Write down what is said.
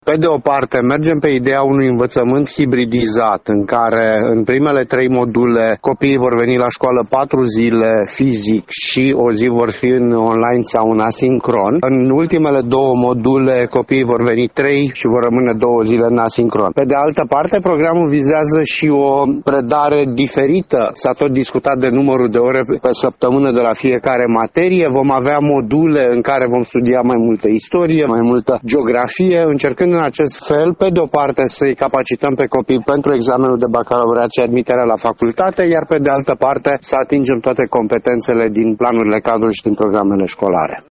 Pe de o parte, mergem pe ideea unui învățământ hibridizat, în care în primele 3 module copiii vor veni la școală 4 zile fizic și o zi vor fi în online sau în asincron. În ultimele 2 module copiii vor veni 3 și vor rămâne 2 zile în asincron. Pe de altă parte, programul vizează și o predare diferită. S-a tot discutat de numărul de ore pe săptămână de la fiecare materie. Vom avea module în care vom studia mai multă istorie, mai multă geografie, încercând în acest fel, pe de o parte, să-i capacităm pe copii pentru examenul de bacalaureat și admiterea la facultate, iar pe de altă parte să atingem toate competențele din planurile cadru și din programele școlare.